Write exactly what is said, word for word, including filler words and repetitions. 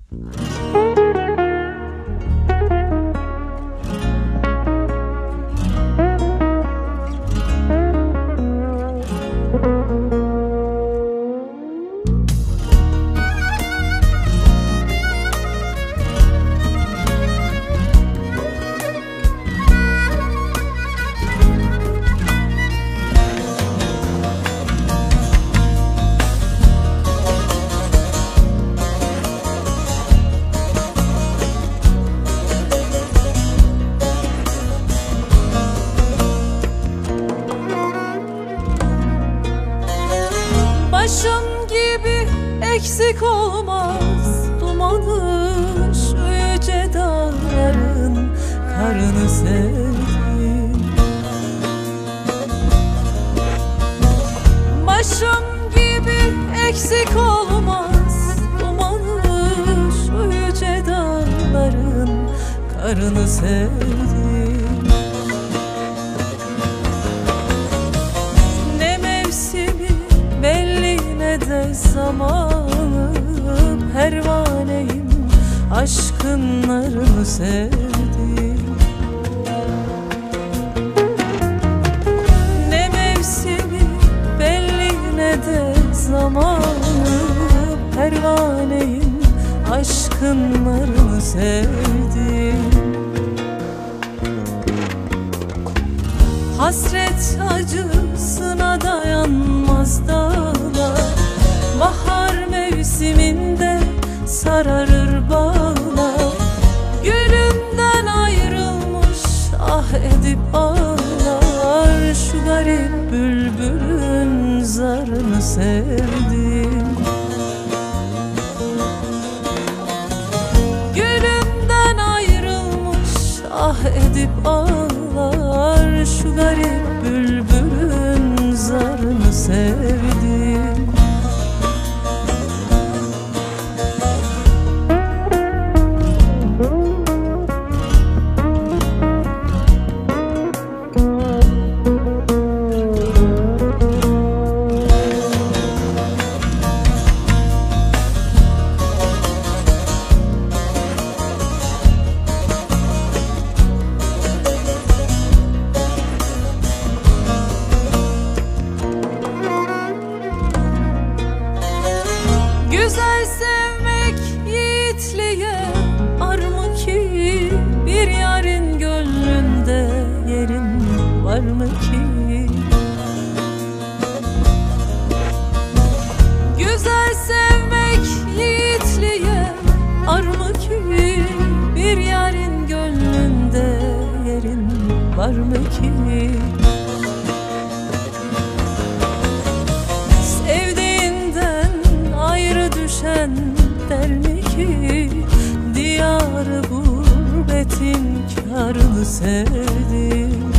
Başım gibi eksik olmaz dumanı, şu yüce dağların karını sevdim. Başım gibi eksik olmaz dumanı, şu yüce dağların karını sevdim. Ne mevsimi belli ne de zamanı, pervaneyim aşkın narını sevdim. Ne mevsimi belli ne de zamanı, pervaneyim aşkın narını sevdim. Hasret acısına dayanmaz dağlar, bahar mevsiminde sararır bağlar. Gülümden ayrılmış ah edip ağlar, şu garip bülbülün zarını sevdim. Gülümden ayrılmış ah edip ağlar, şu garip bülbülün zarını sevdim. Güzel sevmek yiğitliğe ar mı ki, bir yarın gönlünde yerin var mı ki? Güzel sevmek yiğitliğe ar mı ki, bir yarın gönlünde yerin var mı ki? Düşen der mi ki, diyarı gurbetin kârını sevdim.